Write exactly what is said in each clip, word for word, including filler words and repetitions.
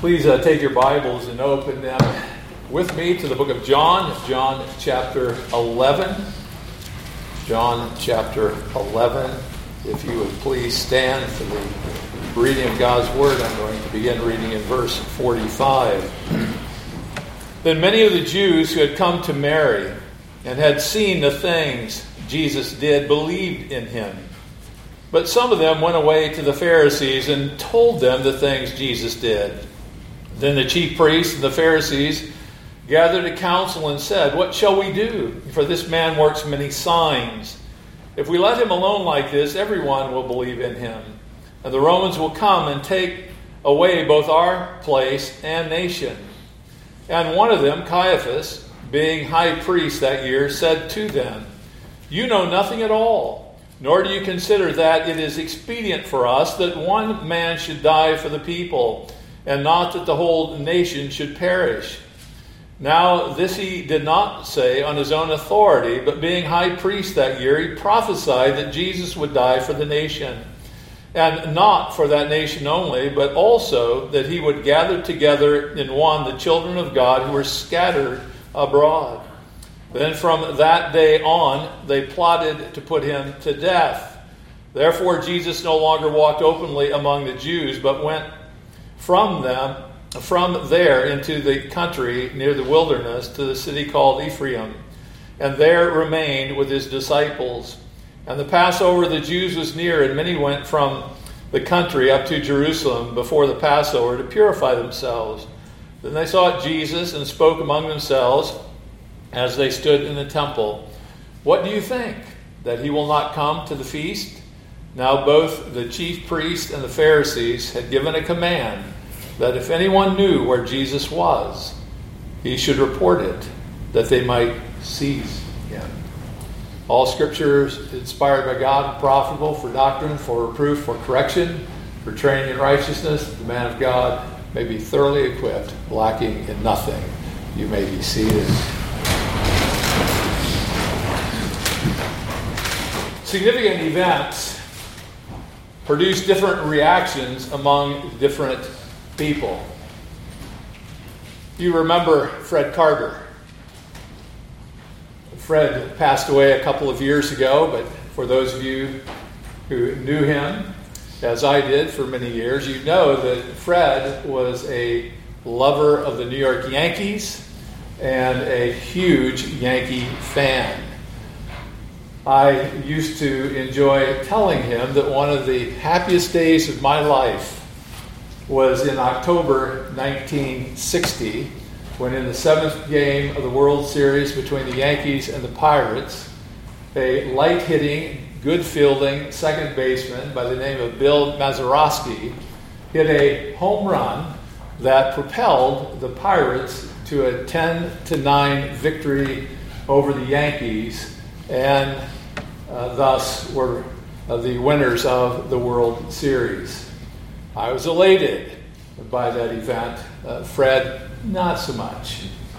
Please uh, take your Bibles and open them with me to the book of John, John chapter eleven. John chapter eleven. If you would please stand for the reading of God's Word, I'm going to begin reading in verse forty-five. Then many of the Jews who had come to Mary and had seen the things Jesus did believed in him. But some of them went away to the Pharisees and told them the things Jesus did. Then the chief priests and the Pharisees gathered a council and said, "What shall we do? For this man works many signs. If we let him alone like this, everyone will believe in him. And the Romans will come and take away both our place and nation." And one of them, Caiaphas, being high priest that year, said to them, "You know nothing at all, nor do you consider that it is expedient for us that one man should die for the people, and not that the whole nation should perish." Now this he did not say on his own authority, but being high priest that year, he prophesied that Jesus would die for the nation, and not for that nation only, but also that he would gather together in one the children of God who were scattered abroad. Then from that day on, they plotted to put him to death. Therefore Jesus no longer walked openly among the Jews, but went from them, from there into the country near the wilderness to the city called Ephraim, and there remained with his disciples. And the Passover of the Jews was near, and many went from the country up to Jerusalem before the Passover to purify themselves. Then they sought Jesus and spoke among themselves as they stood in the temple, "What do you think? That he will not come to the feast?" Now both the chief priests and the Pharisees had given a command that if anyone knew where Jesus was, he should report it, that they might seize him. All Scripture is inspired by God and profitable for doctrine, for reproof, for correction, for training in righteousness, that the man of God may be thoroughly equipped, lacking in nothing. You may be seated. Significant events produce different reactions among different people. You remember Fred Carter. Fred passed away a couple of years ago, but for those of you who knew him, as I did for many years, you know that Fred was a lover of the New York Yankees and a huge Yankee fan. I used to enjoy telling him that one of the happiest days of my life was in October nineteen sixty, when in the seventh game of the World Series between the Yankees and the Pirates, a light-hitting, good-fielding second baseman by the name of Bill Mazeroski hit a home run that propelled the Pirates to a ten to nine victory over the Yankees, and uh, thus were uh, the winners of the World Series. I was elated by that event. Uh, Fred, not so much.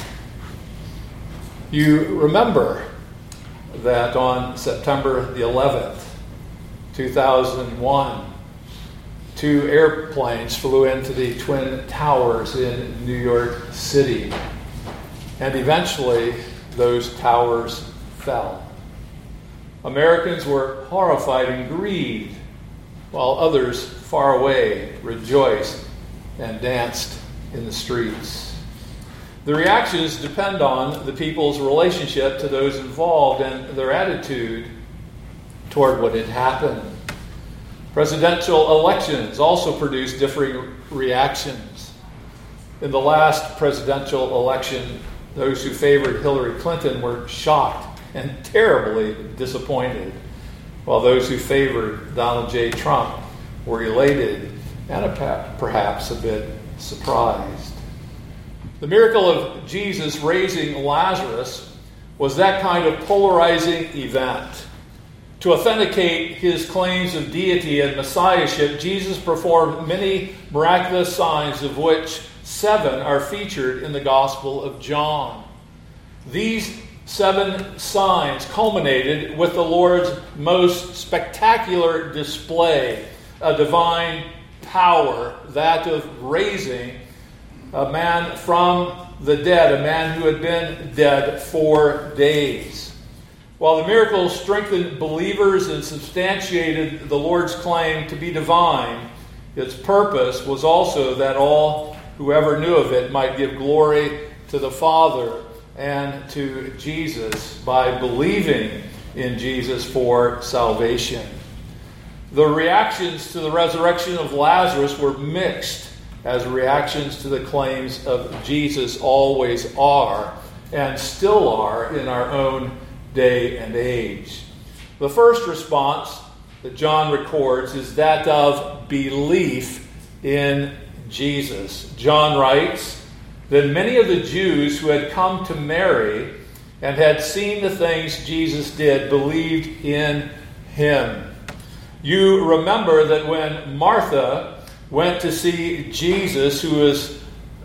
You remember that on September the eleventh, two thousand one, two airplanes flew into the Twin Towers in New York City, and eventually those towers fell. Americans were horrified and grieved, while others far away rejoiced and danced in the streets. The reactions depend on the people's relationship to those involved and their attitude toward what had happened. Presidential elections also produce differing reactions. In the last presidential election, those who favored Hillary Clinton were shocked and terribly disappointed, while those who favored Donald J. Trump were elated and perhaps a bit surprised. The miracle of Jesus raising Lazarus was that kind of polarizing event. To authenticate his claims of deity and messiahship, Jesus performed many miraculous signs, of which seven are featured in the Gospel of John. These seven signs culminated with the Lord's most spectacular display, a divine power, that of raising a man from the dead, a man who had been dead four days. While the miracles strengthened believers and substantiated the Lord's claim to be divine, its purpose was also that all whoever knew of it might give glory to the Father and to Jesus by believing in Jesus for salvation. The reactions to the resurrection of Lazarus were mixed, as reactions to the claims of Jesus always are and still are in our own day and age. The first response that John records is that of belief in Jesus. John writes that many of the Jews who had come to Mary and had seen the things Jesus did believed in him. You remember that when Martha went to see Jesus, who was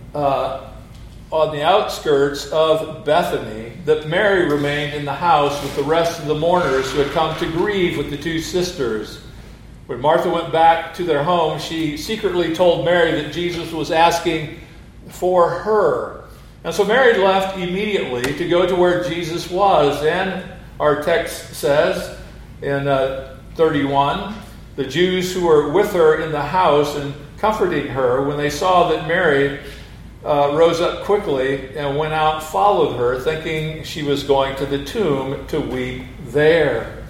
uh, on the outskirts of Bethany, that Mary remained in the house with the rest of the mourners who had come to grieve with the two sisters. When Martha went back to their home, she secretly told Mary that Jesus was asking for her. And so Mary left immediately to go to where Jesus was. And our text says in uh, thirty-one, the Jews who were with her in the house and comforting her, when they saw that Mary uh, rose up quickly and went out, followed her, thinking she was going to the tomb to weep there.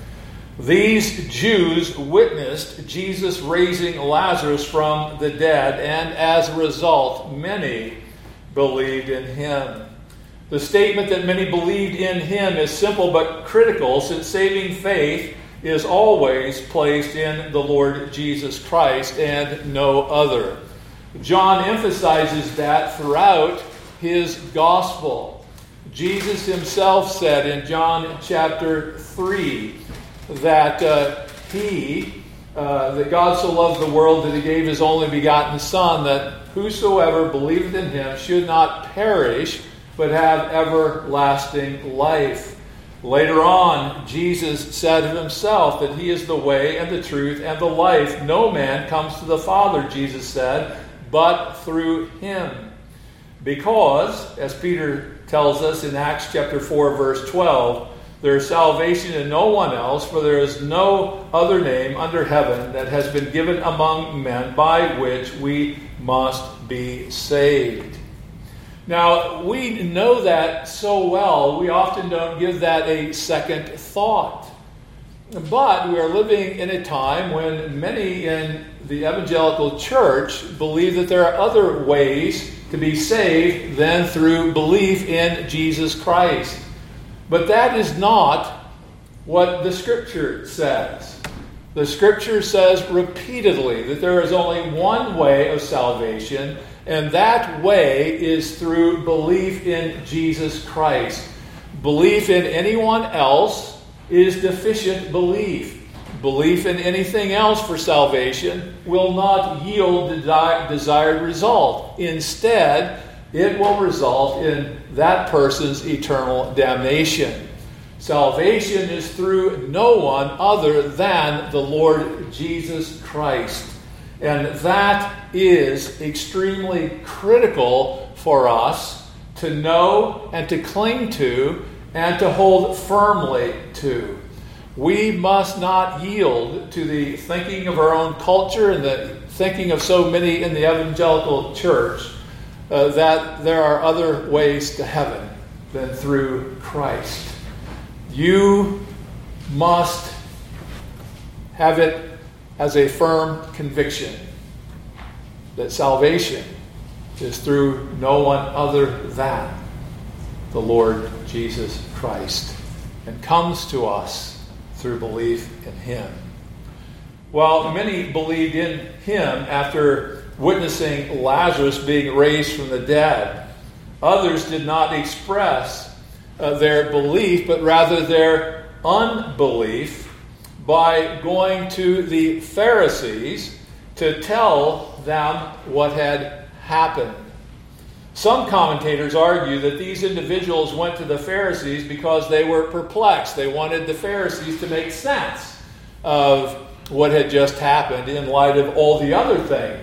These Jews witnessed Jesus raising Lazarus from the dead, and as a result, many believed in him. The statement that many believed in him is simple but critical, since saving faith is always placed in the Lord Jesus Christ and no other. John emphasizes that throughout his gospel. Jesus himself said in John chapter three that uh, he, uh, that God so loved the world that he gave his only begotten Son, that whosoever believeth in him should not perish, but have everlasting life. Later on, Jesus said of himself that he is the way and the truth and the life. No man comes to the Father, Jesus said, but through him. Because, as Peter tells us in Acts chapter four, verse twelve, there is salvation in no one else, for there is no other name under heaven that has been given among men by which we must be saved. Now, we know that so well, we often don't give that a second thought. But we are living in a time when many in the evangelical church believe that there are other ways to be saved than through belief in Jesus Christ. But that is not what the Scripture says. The Scripture says repeatedly that there is only one way of salvation, and that way is through belief in Jesus Christ. Belief in anyone else is deficient belief. Belief in anything else for salvation will not yield the desired result. Instead, it will result in that person's eternal damnation. Salvation is through no one other than the Lord Jesus Christ. And that is extremely critical for us to know and to cling to and to hold firmly to. We must not yield to the thinking of our own culture and the thinking of so many in the evangelical church uh, that there are other ways to heaven than through Christ. You must have it as a firm conviction that salvation is through no one other than the Lord Jesus Christ, and comes to us through belief in him. While many believed in him after witnessing Lazarus being raised from the dead, others did not express uh, their belief, but rather their unbelief by going to the Pharisees to tell them what had happened. Some commentators argue that these individuals went to the Pharisees because they were perplexed. They wanted the Pharisees to make sense of what had just happened in light of all the other things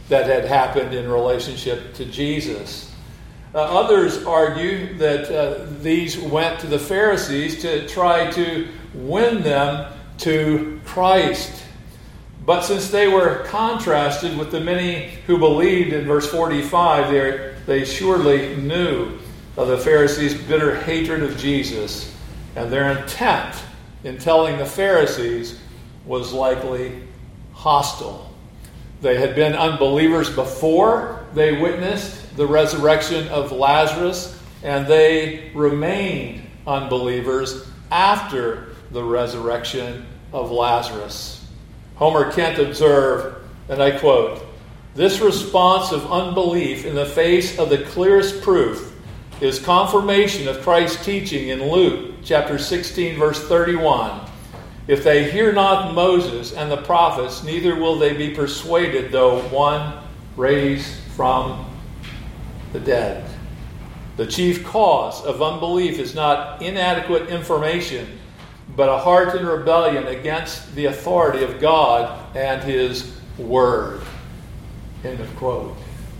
that had happened in relationship to Jesus. Uh, others argue that uh, these went to the Pharisees to try to win them to Christ. But since they were contrasted with the many who believed in verse forty-five, they, they surely knew of the Pharisees' bitter hatred of Jesus, and their intent in telling the Pharisees was likely hostile. They had been unbelievers before they witnessed the resurrection of Lazarus, and they remained unbelievers after the resurrection of Lazarus. Homer Kent observed, and I quote, "This response of unbelief in the face of the clearest proof is confirmation of Christ's teaching in Luke chapter sixteen, verse thirty-one. If they hear not Moses and the prophets, neither will they be persuaded, though one raised from the dead." The chief cause of unbelief is not inadequate information, but a heart in rebellion against the authority of God and His Word. End of quote.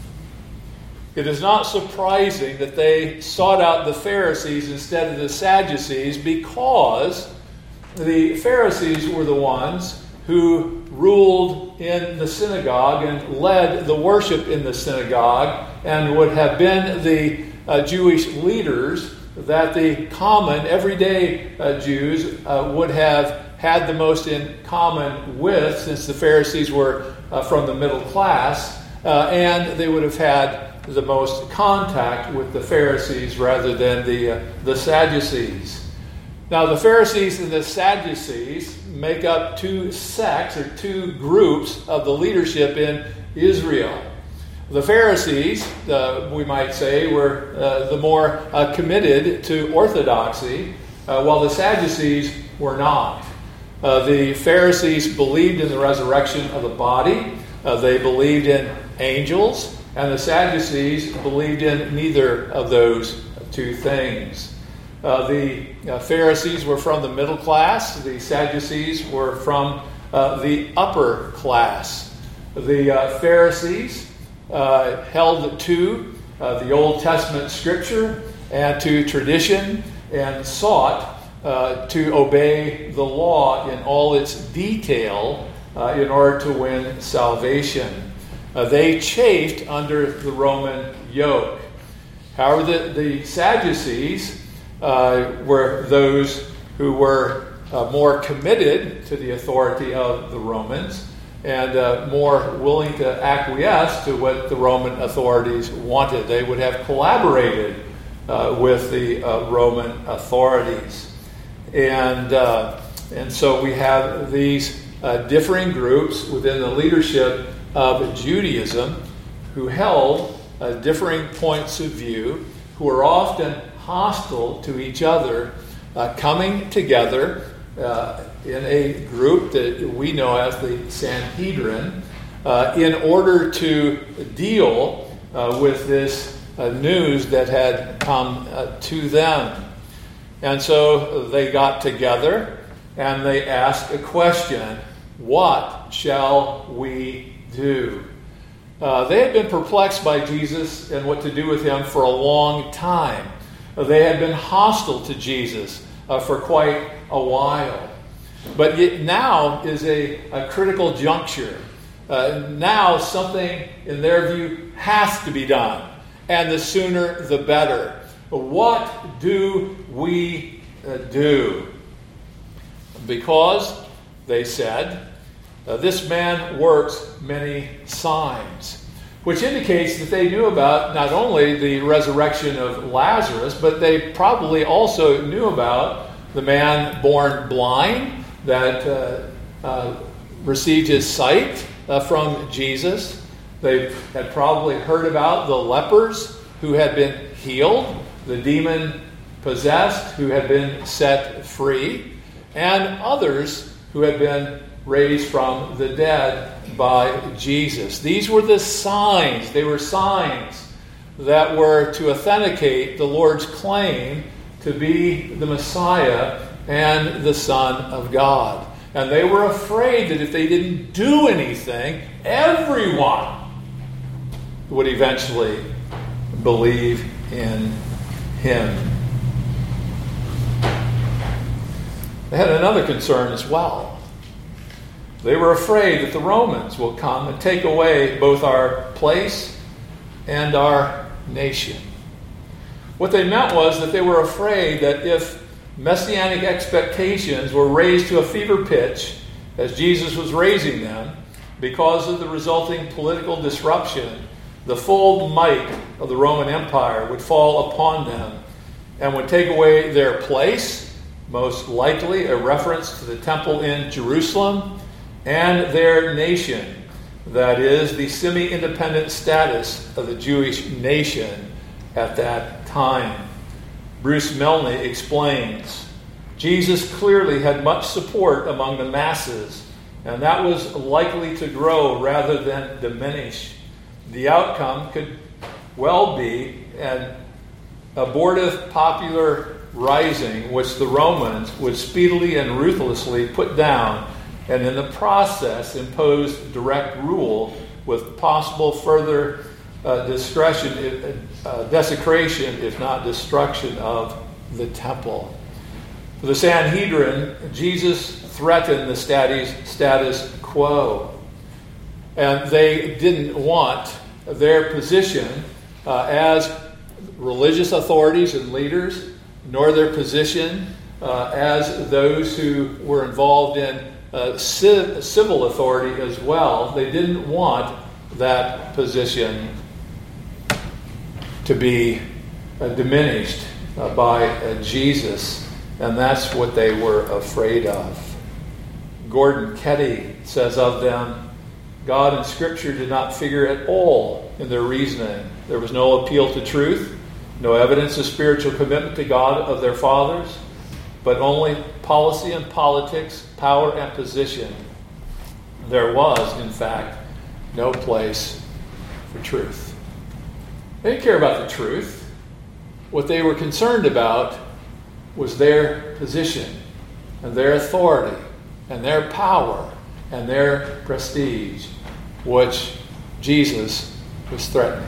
It is not surprising that they sought out the Pharisees instead of the Sadducees, because the Pharisees were the ones who ruled in the synagogue and led the worship in the synagogue, and would have been the uh, Jewish leaders that the common, everyday uh, Jews uh, would have had the most in common with, since the Pharisees were uh, from the middle class, uh, and they would have had the most contact with the Pharisees rather than the, uh, the Sadducees. Now, the Pharisees and the Sadducees make up two sects, or two groups of the leadership in Israel. The Pharisees, uh, we might say, were uh, the more uh, committed to orthodoxy, uh, while the Sadducees were not. Uh, the Pharisees believed in the resurrection of the body. Uh, they believed in angels. And the Sadducees believed in neither of those two things. Uh, the uh, Pharisees were from the middle class. The Sadducees were from uh, the upper class. The uh, Pharisees Uh, held to uh, the Old Testament scripture and to tradition, and sought uh, to obey the law in all its detail uh, in order to win salvation. Uh, they chafed under the Roman yoke. However, the, the Sadducees uh, were those who were uh, more committed to the authority of the Romans, and uh, more willing to acquiesce to what the Roman authorities wanted. They would have collaborated uh, with the uh, Roman authorities. And, uh, and so we have these uh, differing groups within the leadership of Judaism who held uh, differing points of view, who are often hostile to each other, uh, coming together uh, in a group that we know as the Sanhedrin, uh, in order to deal uh, with this uh, news that had come uh, to them. And so they got together and they asked a question: what shall we do? Uh, they had been perplexed by Jesus and what to do with him for a long time. Uh, they had been hostile to Jesus uh, for quite a while. But yet now is a, a critical juncture. Uh, now something, in their view, has to be done. And the sooner, the better. But what do we uh, do? Because, they said, uh, this man works many signs. Which indicates that they knew about not only the resurrection of Lazarus, but they probably also knew about the man born blind, that uh, uh, received his sight uh, from Jesus. They had probably heard about the lepers who had been healed, the demon-possessed who had been set free, and others who had been raised from the dead by Jesus. These were the signs. They were signs that were to authenticate the Lord's claim to be the Messiah and the Son of God. And they were afraid that if they didn't do anything, everyone would eventually believe in him. They had another concern as well. They were afraid that the Romans will come and take away both our place and our nation. What they meant was that they were afraid that if messianic expectations were raised to a fever pitch, as Jesus was raising them, because of the resulting political disruption, the full might of the Roman Empire would fall upon them and would take away their place, most likely a reference to the temple in Jerusalem, and their nation, that is, the semi-independent status of the Jewish nation at that time. Bruce Milne explains, Jesus clearly had much support among the masses, and that was likely to grow rather than diminish. The outcome could well be an abortive popular rising, which the Romans would speedily and ruthlessly put down, and in the process impose direct rule with possible further uh, discretion, uh, desecration, if not destruction, of the temple. For the Sanhedrin, Jesus threatened the status, status quo, and they didn't want their position uh, as religious authorities and leaders, nor their position uh, as those who were involved in uh, civ- civil authority as well. They didn't want that position to be uh, diminished uh, by uh, Jesus, and that's what they were afraid of. Gordon Ketty says of them, God and Scripture did not figure at all in their reasoning. There was no appeal to truth, no evidence of spiritual commitment to God of their fathers, but only policy and politics, power and position. There was, in fact, no place for truth. They didn't care about the truth. What they were concerned about was their position and their authority and their power and their prestige, which Jesus was threatening.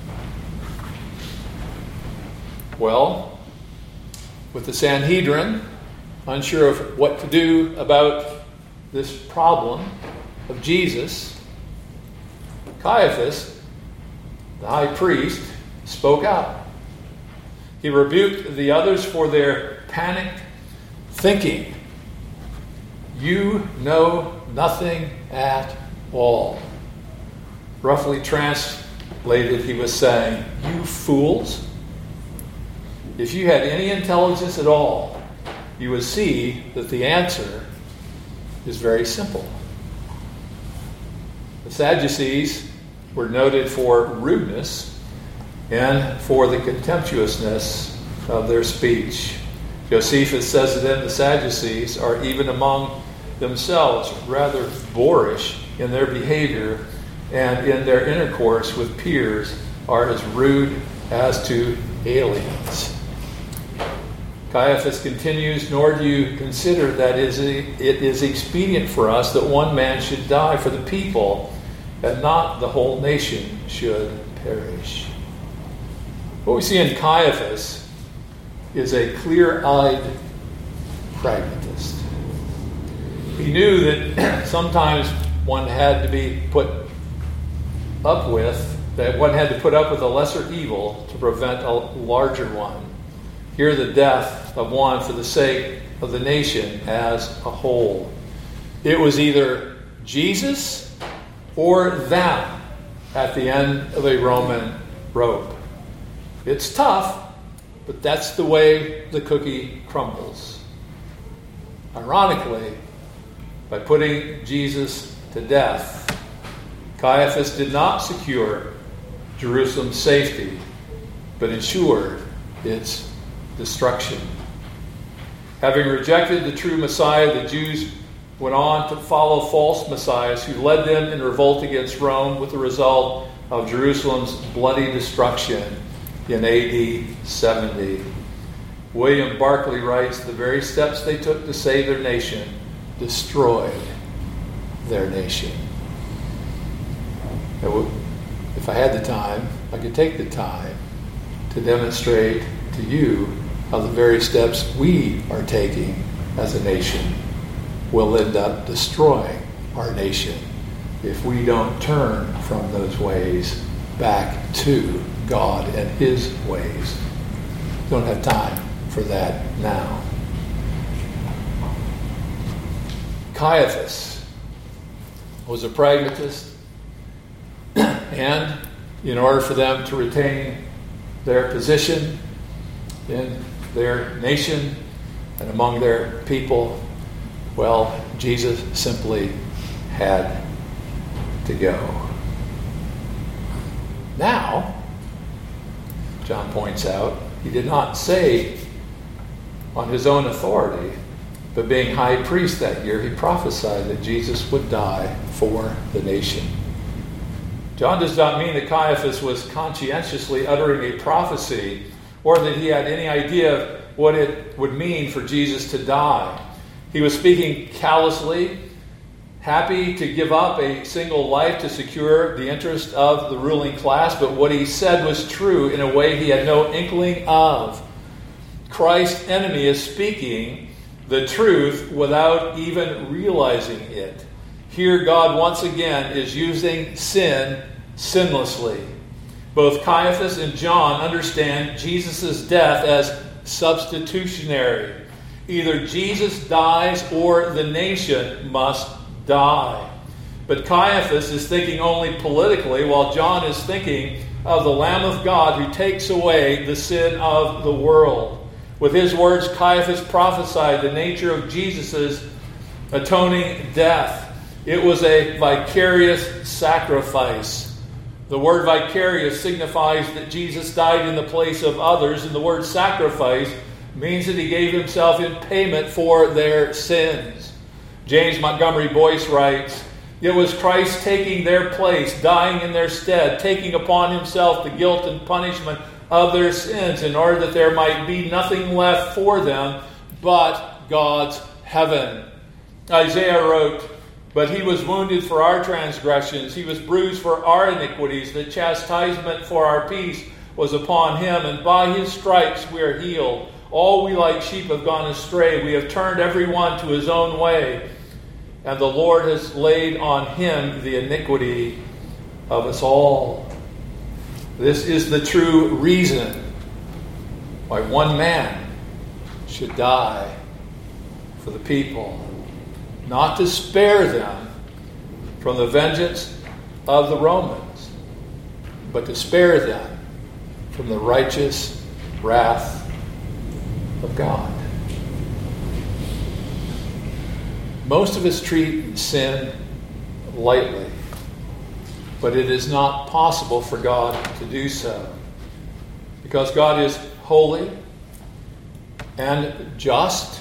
Well, with the Sanhedrin, unsure of what to do about this problem of Jesus, Caiaphas, the high priest, spoke out. He rebuked the others for their panicked thinking. You know nothing at all. Roughly translated, he was saying, you fools. If you had any intelligence at all, you would see that the answer is very simple. The Sadducees were noted for rudeness and for the contemptuousness of their speech. Josephus says that the Sadducees are even among themselves rather boorish in their behavior, and in their intercourse with peers are as rude as to aliens. Caiaphas continues, nor do you consider that it is expedient for us that one man should die for the people, and not the whole nation should perish. What we see in Caiaphas is a clear-eyed pragmatist. He knew that sometimes one had to be put up with, that one had to put up with a lesser evil to prevent a larger one. Here, the death of one for the sake of the nation as a whole. It was either Jesus or them at the end of a Roman rope. It's tough, but that's the way the cookie crumbles. Ironically, by putting Jesus to death, Caiaphas did not secure Jerusalem's safety, but ensured its destruction. Having rejected the true Messiah, the Jews went on to follow false messiahs who led them in revolt against Rome, with the result of Jerusalem's bloody destruction in A D seventy. William Barclay writes, the very steps they took to save their nation destroyed their nation. If if I had the time, I could take the time to demonstrate to you how the very steps we are taking as a nation will end up destroying our nation if we don't turn from those ways back to God and His ways. Don't have time for that now. Caiaphas was a pragmatist, and in order for them to retain their position in their nation and among their people, well, Jesus simply had to go. Now, John points out, he did not say on his own authority, but being high priest that year, he prophesied that Jesus would die for the nation. John does not mean that Caiaphas was conscientiously uttering a prophecy or that he had any idea of what it would mean for Jesus to die. He was speaking callously, happy to give up a single life to secure the interest of the ruling class, but what he said was true in a way he had no inkling of. Christ's enemy is speaking the truth without even realizing it. Here, God once again is using sin sinlessly. Both Caiaphas and John understand Jesus' death as substitutionary. Either Jesus dies or the nation must die. But Caiaphas is thinking only politically, while John is thinking of the Lamb of God who takes away the sin of the world. With his words, Caiaphas prophesied the nature of Jesus' atoning death. It was a vicarious sacrifice. The word vicarious signifies that Jesus died in the place of others, and the word sacrifice means that he gave himself in payment for their sins. James Montgomery Boyce writes, "It was Christ taking their place, dying in their stead, taking upon himself the guilt and punishment of their sins in order that there might be nothing left for them but God's heaven." Isaiah wrote, "But he was wounded for our transgressions, he was bruised for our iniquities, the chastisement for our peace was upon him, and by his stripes we are healed. All we like sheep have gone astray, we have turned every one to his own way, and the Lord has laid on him the iniquity of us all." This is the true reason why one man should die for the people. Not to spare them from the vengeance of the Romans, but to spare them from the righteous wrath of God. Most of us treat sin lightly, but it is not possible for God to do so. Because God is holy and just,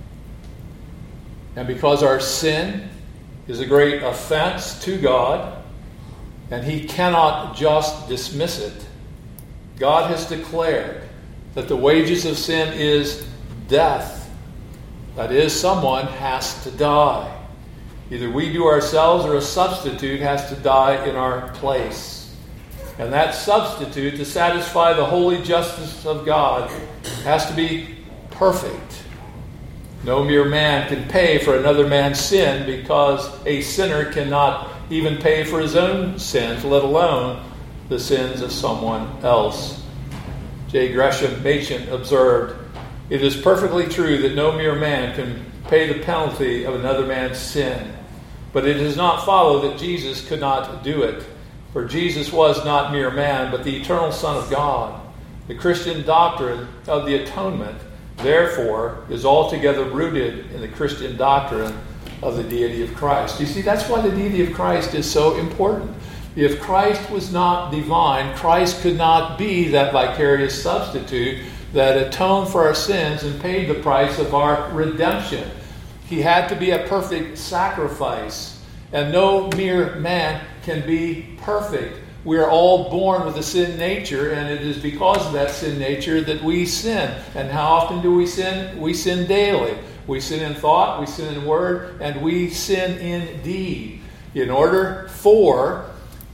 and because our sin is a great offense to God, and He cannot just dismiss it, God has declared that the wages of sin is death. That is, someone has to die. Either we do ourselves or a substitute has to die in our place. And that substitute, to satisfy the holy justice of God, has to be perfect. No mere man can pay for another man's sin, because a sinner cannot even pay for his own sins, let alone the sins of someone else. J. Gresham Machen observed, "It is perfectly true that no mere man can pay the penalty of another man's sin. But it does not follow that Jesus could not do it. For Jesus was not mere man, but the eternal Son of God. The Christian doctrine of the atonement, therefore, is altogether rooted in the Christian doctrine of the deity of Christ." You see, that's why the deity of Christ is so important. If Christ was not divine, Christ could not be that vicarious substitute that atoned for our sins and paid the price of our redemption. He had to be a perfect sacrifice, and no mere man can be perfect. We are all born with a sin nature, and it is because of that sin nature that we sin. And how often do we sin? We sin daily. We sin in thought, we sin in word, and we sin in deed. In order for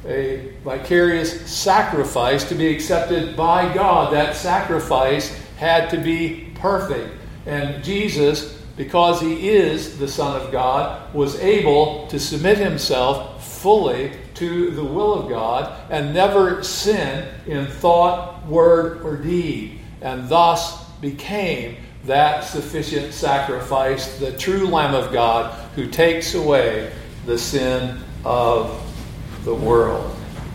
a vicarious sacrifice to be accepted by God. That sacrifice had to be perfect. And Jesus, because he is the Son of God, was able to submit himself fully to the will of God and never sin in thought, word, or deed, and thus became that sufficient sacrifice, the true Lamb of God who takes away the sin of the world.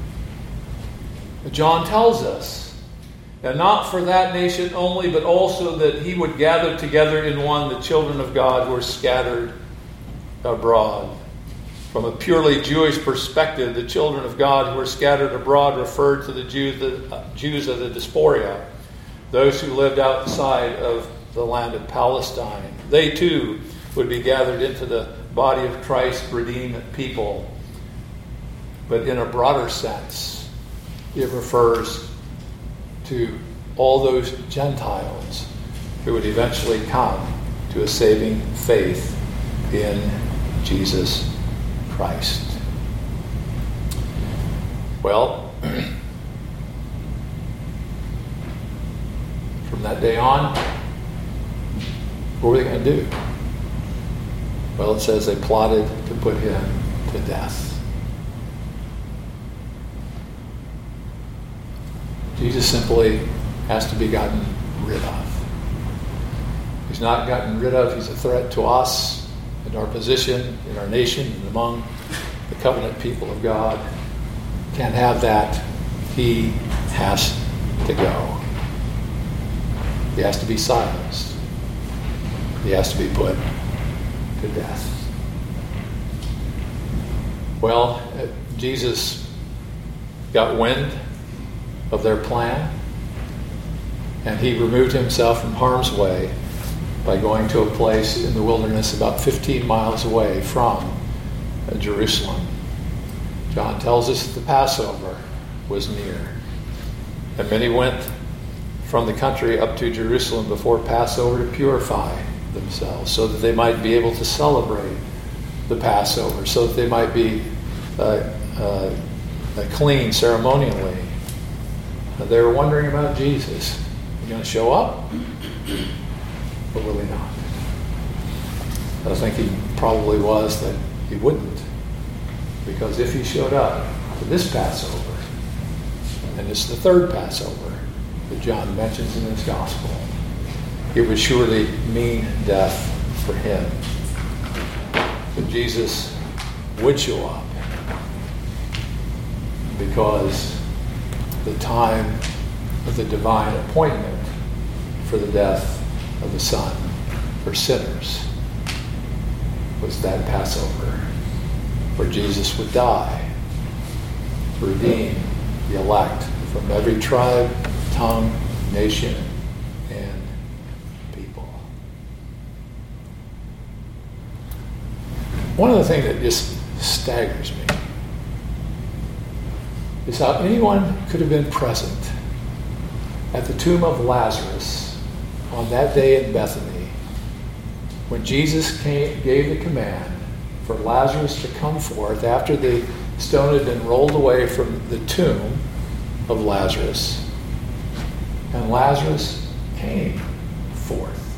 John tells us, and not for that nation only, but also that he would gather together in one the children of God who are scattered abroad. From a purely Jewish perspective, the children of God who are scattered abroad referred to the Jews, the uh, Jews of the diaspora, those who lived outside of the land of Palestine. They too would be gathered into the body of Christ's redeemed people. But in a broader sense, it refers to all those Gentiles who would eventually come to a saving faith in Jesus Christ. Well, from that day on, what were they going to do? Well, it says they plotted to put him to death. Jesus simply has to be gotten rid of. He's not gotten rid of. He's a threat to us and our position in our nation and among the covenant people of God. Can't have that. He has to go. He has to be silenced. He has to be put to death. Well, Jesus got wind of their plan, and he removed himself from harm's way by going to a place in the wilderness about fifteen miles away from Jerusalem. John tells us that the Passover was near, and many went from the country up to Jerusalem before Passover to purify themselves so that they might be able to celebrate the Passover, so that they might be uh, uh, clean ceremonially. And they were wondering about Jesus. Is he going to show up? Or will he not? I think he probably was that he wouldn't. Because if he showed up to this Passover, and it's the third Passover that John mentions in his gospel, it would surely mean death for him. But Jesus would show up because the time of the divine appointment for the death of the Son for sinners was that Passover where Jesus would die to redeem the elect from every tribe, tongue, nation, and people. One of the things that just staggers me is how anyone could have been present at the tomb of Lazarus on that day in Bethany when Jesus came, gave the command for Lazarus to come forth after the stone had been rolled away from the tomb of Lazarus. And Lazarus came forth.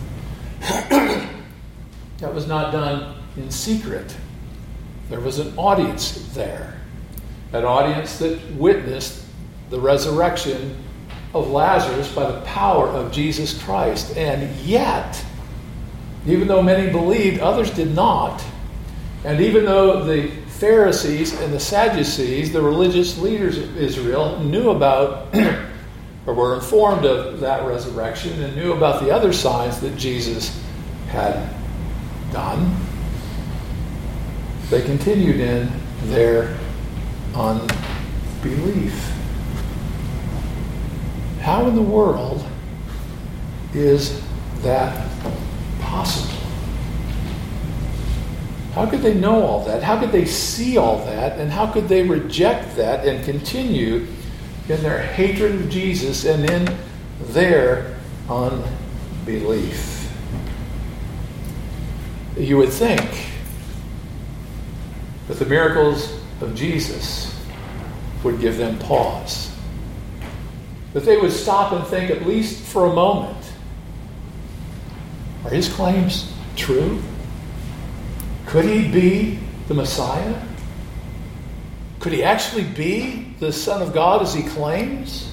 That was not done in secret. There was an audience there. An audience that witnessed the resurrection of Lazarus by the power of Jesus Christ. And yet, even though many believed, others did not. And even though the Pharisees and the Sadducees, the religious leaders of Israel, knew about or were informed of that resurrection and knew about the other signs that Jesus had done, they continued in their unbelief. How in the world is that possible? How could they know all that? How could they see all that? And how could they reject that and continue in their hatred of Jesus and in their unbelief? You would think that the miracles of Jesus would give them pause. That they would stop and think, at least for a moment, are his claims true? Could he be the Messiah? Could he actually be the Son of God as he claims?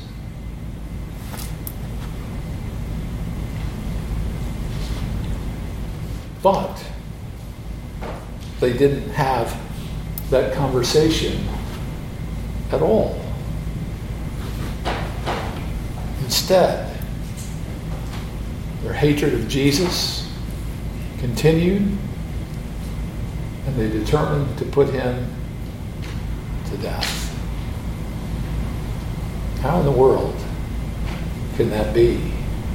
But they didn't have that conversation at all. Instead, their hatred of Jesus continued, and they determined to put him to death. How in the world can that be?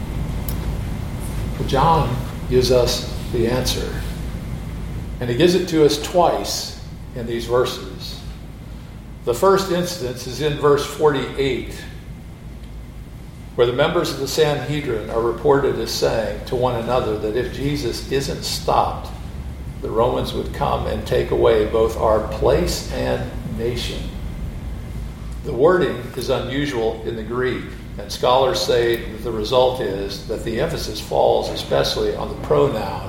Well, John gives us the answer. And he gives it to us twice in these verses. The first instance is in verse forty-eight, where the members of the Sanhedrin are reported as saying to one another that if Jesus isn't stopped, the Romans would come and take away both our place and nation. The wording is unusual in the Greek, and scholars say that the result is that the emphasis falls especially on the pronoun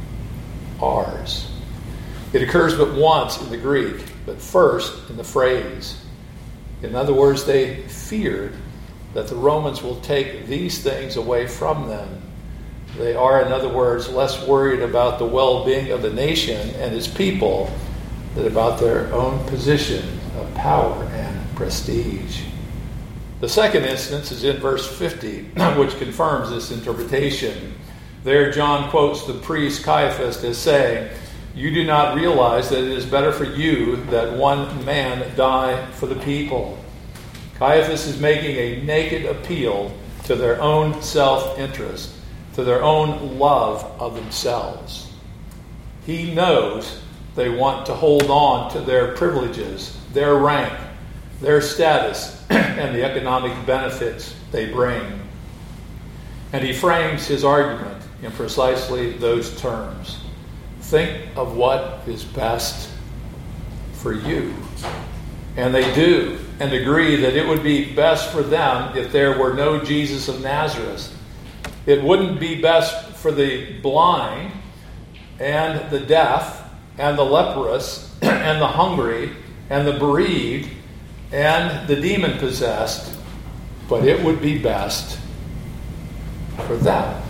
ours. It occurs but once in the Greek, but first in the phrase. In other words, they feared that the Romans will take these things away from them. They are, in other words, less worried about the well-being of the nation and its people than about their own position of power and prestige. The second instance is in verse fifty, which confirms this interpretation. There, John quotes the priest Caiaphas as saying, "You do not realize that it is better for you that one man die for the people." Caiaphas is making a naked appeal to their own self-interest, to their own love of themselves. He knows they want to hold on to their privileges, their rank, their status, and the economic benefits they bring. And he frames his argument in precisely those terms. Think of what is best for you. And they do, and agree that it would be best for them if there were no Jesus of Nazareth. It wouldn't be best for the blind and the deaf and the leprous and the hungry and the bereaved and the demon-possessed, but it would be best for them.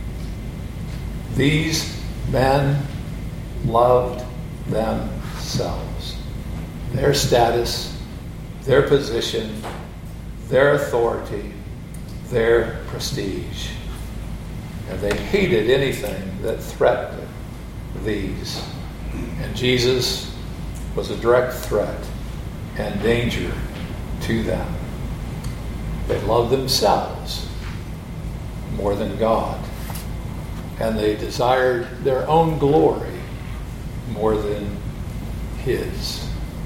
These men loved themselves, their status, their position, their authority, their prestige. And they hated anything that threatened these. And Jesus was a direct threat and danger to them. They loved themselves more than God. And they desired their own glory more than his.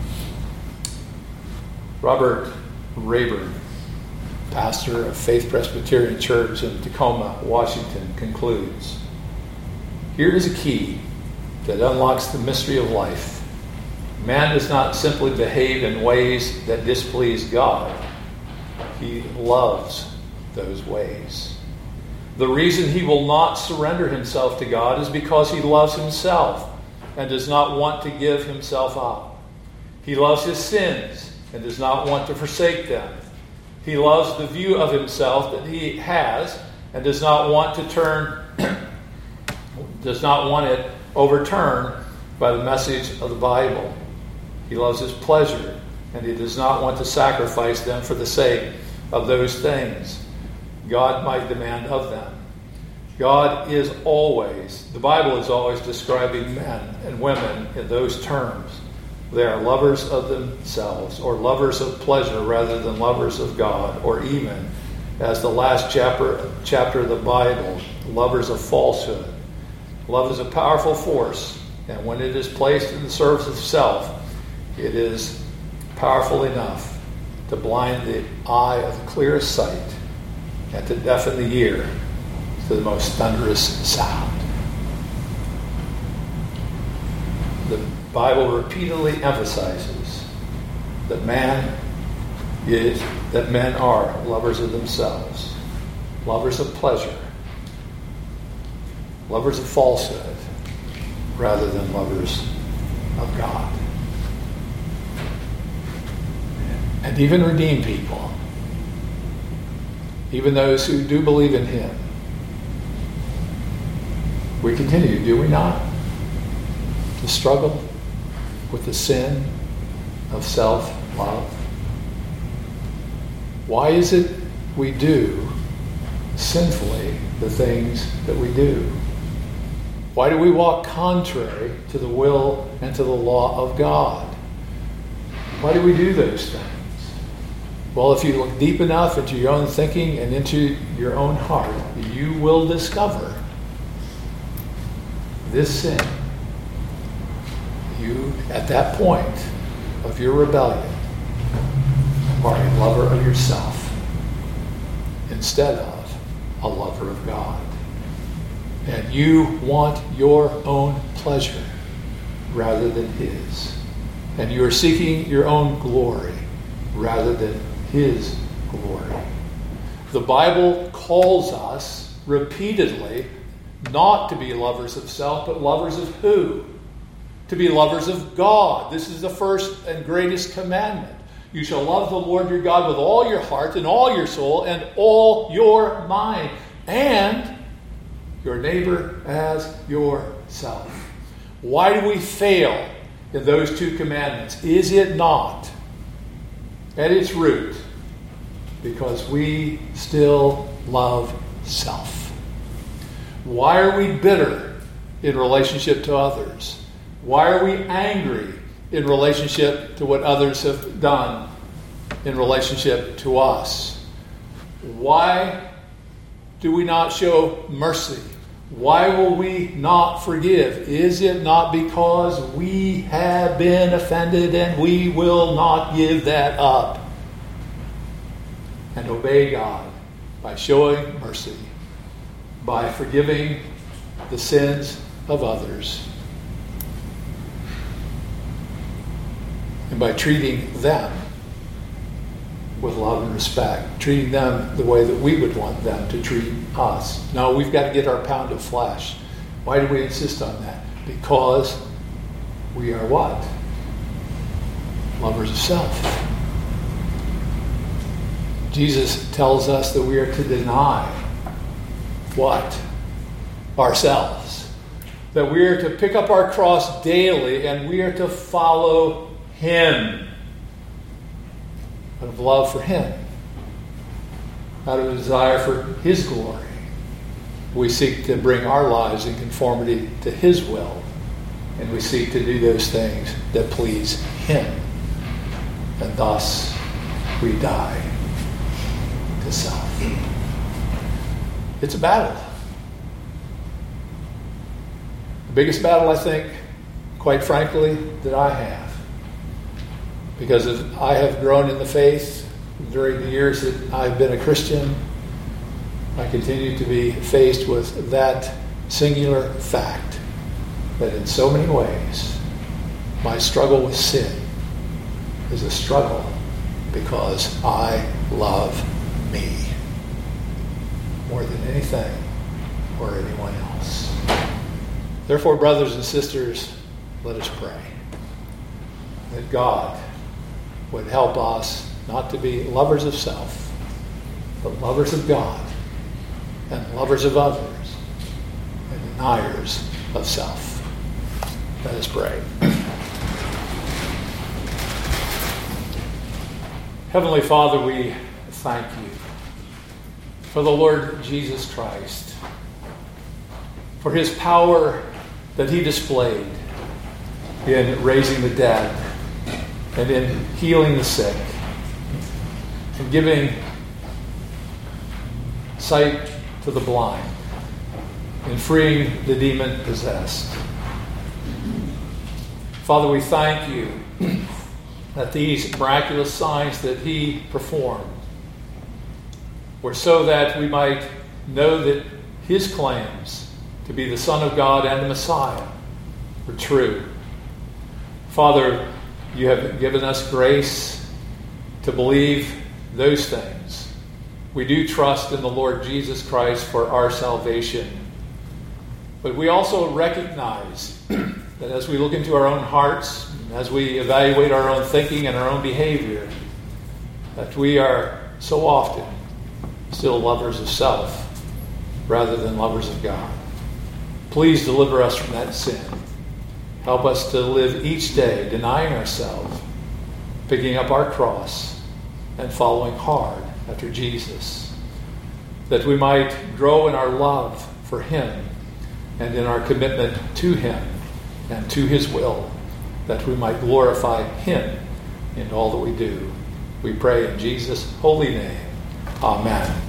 Robert Rayburn, pastor of Faith Presbyterian Church in Tacoma, Washington, concludes, "Here is a key that unlocks the mystery of life. Man does not simply behave in ways that displease God. He loves those ways. The reason he will not surrender himself to God is because he loves himself and does not want to give himself up. He loves his sins and does not want to forsake them. He loves the view of himself that he has and does not want to turn, does not want it overturned by the message of the Bible. He loves his pleasure, and he does not want to sacrifice them for the sake of those things God might demand of them. God is always, the Bible is always describing men and women in those terms. They are lovers of themselves, or lovers of pleasure rather than lovers of God, or even, as the last chapter, chapter of the Bible, lovers of falsehood. Love is a powerful force, and when it is placed in the service of self, it is powerful enough to blind the eye of the clearest sight and to deafen the ear to the most thunderous sound. The Bible repeatedly emphasizes that man is that men are lovers of themselves, lovers of pleasure, lovers of falsehood, rather than lovers of God. And even redeemed people, even those who do believe in Him, we continue, do we not, to struggle with the sin of self-love? Why is it we do sinfully the things that we do? Why do we walk contrary to the will and to the law of God? Why do we do those things? Well, if you look deep enough into your own thinking and into your own heart, you will discover this sin. You, at that point of your rebellion, are a lover of yourself instead of a lover of God. And you want your own pleasure rather than His. And you are seeking your own glory rather than His glory. The Bible calls us repeatedly not to be lovers of self, but lovers of who? To be lovers of God. This is the first and greatest commandment. You shall love the Lord your God with all your heart and all your soul and all your mind, and your neighbor as yourself. Why do we fail in those two commandments? Is it not, at its root, because we still love self? Why are we bitter in relationship to others? Why are we angry in relationship to what others have done in relationship to us? Why do we not show mercy? Why will we not forgive? Is it not because we have been offended and we will not give that up and obey God by showing mercy, by forgiving the sins of others, and by treating them with love and respect, treating them the way that we would want them to treat us? No, we've got to get our pound of flesh. Why do we insist on that? Because we are what? Lovers of self. Jesus tells us that we are to deny what? Ourselves. That we are to pick up our cross daily and we are to follow Him. Out of love for Him. Out of a desire for His glory. We seek to bring our lives in conformity to His will. And we seek to do those things that please Him. And thus we die to self. It's a battle. The biggest battle, I think, quite frankly, that I have. Because I have grown in the faith during the years that I've been a Christian. I continue to be faced with that singular fact that in so many ways my struggle with sin is a struggle because I love me more than anything or anyone else. Therefore, brothers and sisters, let us pray that God would help us not to be lovers of self, but lovers of God and lovers of others and deniers of self. Let us pray. Heavenly Father, we thank you for the Lord Jesus Christ, for His power that He displayed in raising the dead and in healing the sick and giving sight to the blind and freeing the demon-possessed. Father, we thank you that these miraculous signs that He performed were so that we might know that His claims to be the Son of God and the Messiah were true. Father, you have given us grace to believe those things. We do trust in the Lord Jesus Christ for our salvation. But we also recognize that as we look into our own hearts, as we evaluate our own thinking and our own behavior, that we are so often still lovers of self rather than lovers of God. Please deliver us from that sin. Help us to live each day denying ourselves, picking up our cross, and following hard after Jesus, that we might grow in our love for him and in our commitment to him and to his will, that we might glorify him in all that we do. We pray in Jesus' holy name. Amen.